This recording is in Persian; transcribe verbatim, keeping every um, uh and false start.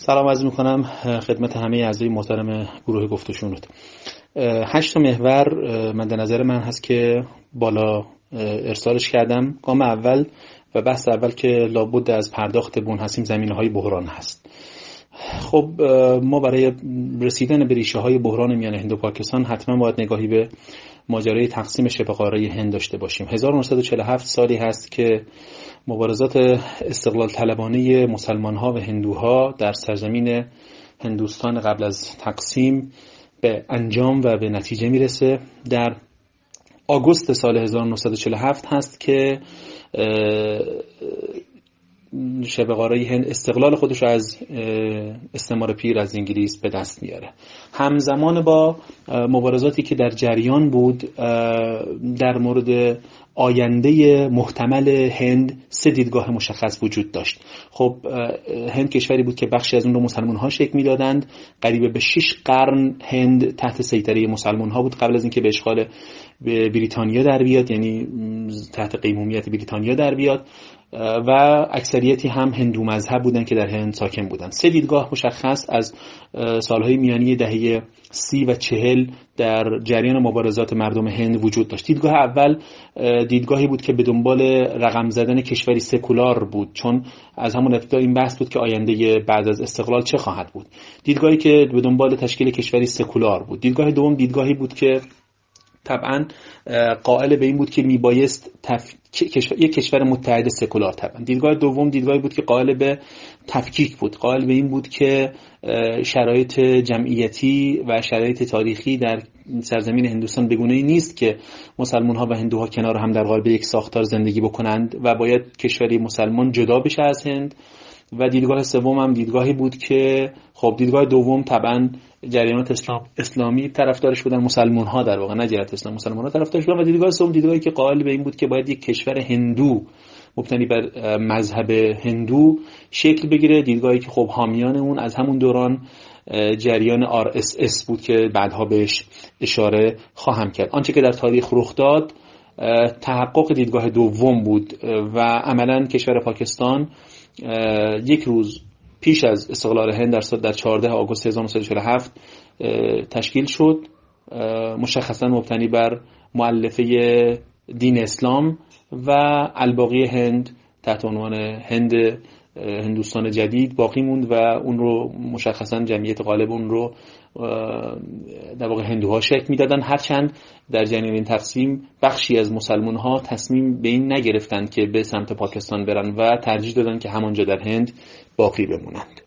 سلام عرض می‌کنم خدمت همه اعضای محترم گروه گفت و شنود. هشت محور مد نظر من هست که بالا ارسالش کردم. گام اول و بحث اول که لابد از پرداخت بن‌حسیم زمینه‌های بحران هست. خب ما برای رسیدن به ریشه‌های بحران میان هند و پاکستان حتما باید نگاهی به ماجرای تقسیم شبه قاره هند داشته باشیم. هزار و نهصد و چهل و هفت سالی هست که مبارزات استقلال طلبانه مسلمان‌ها و هندوها در سرزمین هندوستان قبل از تقسیم به انجام و به نتیجه میرسه. در آگوست سال هزار و نهصد و چهل و هفت هست که شبه قاره هند استقلال خودش از استعمار پیر از انگلیس به دست میاره. همزمان با مبارزاتی که در جریان بود در مورد آینده محتمل هند سه دیدگاه مشخص وجود داشت. خب هند کشوری بود که بخشی از اون رو مسلمان ها شکل میدادند. قریب به شش قرن هند تحت سیطره مسلمان ها بود قبل از اینکه به اشغال بریتانیا در بیاد، یعنی تحت قیمومیت بریتانیا در بیاد، و اکثریتی هم هندو مذهب بودن که در هند ساکن بودن. سه دیدگاه مشخص از سالهای میانی دهه سی و چهل در جریان مبارزات مردم هند وجود داشت. دیدگاه اول دیدگاهی بود که به دنبال رقم زدن کشوری سکولار بود، چون از همون ابتدا این بحث بود که آینده بعد از استقلال چه خواهد بود. دیدگاهی که به دنبال تشکیل کشوری سکولار بود. دیدگاه دوم دیدگاهی بود که طبعا قائل به این بود که میبایست تف... یک کشور متحد سکولار. طبعا دیدگاه دوم دیدگاهی بود که قائل به تفکیک بود، قائل به این بود که شرایط جمعیتی و شرایط تاریخی در سرزمین هندوستان بگونه‌ای نیست که مسلمان ها و هندوها کنار هم در قالب یک ساختار زندگی بکنند و باید کشوری مسلمان جدا بشه از هند. و دیدگاه سوم هم دیدگاهی بود که خب دیدگاه دوم طبعا جریانات اسلام اسلامی طرفدارش بودن، مسلمان ها در واقع، نه جریانات اسلام، مسلمان ها طرفدارش بودن. و دیدگاه سوم دیدگاهی که قائل به این بود که باید یک کشور هندو مبتنی بر مذهب هندو شکل بگیره. دیدگاهی که خب حامیان اون از همون دوران جریان آر اس اس بود که بعدها بهش اشاره خواهم کرد. آنچه که در تاریخ رخ داد تحقق دیدگاه دوم بود و عملاً کشور پاکستان یک روز پیش از استقلال هند در در چهاردهم آگوست هزار و نهصد و چهل و هفت تشکیل شد، مشخصاً مبتنی بر مؤلفه دین اسلام، و الباقی هند تحت عنوان هند هندوستان جدید باقی موند و اون رو مشخصاً جمعیت غالب اون رو در واقع هندوها شکل میدادن، هرچند در جریان این تقسیم بخشی از مسلمان ها تصمیم به این نگرفتند که به سمت پاکستان برن و ترجیح دادن که همانجا در هند باقی بمونند.